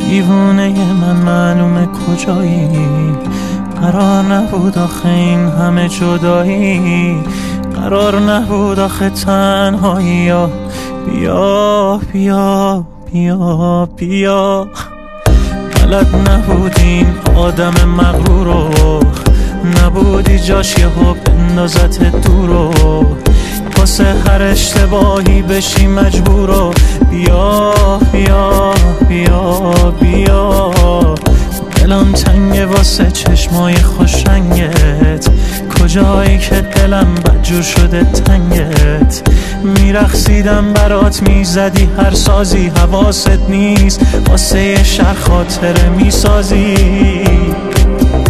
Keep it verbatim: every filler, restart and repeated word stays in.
دیوونه من معلومه کجایی، قرار نبود آخه این همه جدایی، قرار نبود آخه تنهایی. یا بیا بیا بیا بیا، بلد نبودین آدم مغرورو، نبودی جاش یهو بندازت دورو، واسه هر اشتباهی بشی مجبورو. بیا بیا بیا بیا، دلم تنگه واسه چشمای خوشنگت، کجایی که دلم بدجور شده تنگت. میرقصیدم برات میزدی هر سازی، حواست نیست واسه یه شهر خاطره میسازی.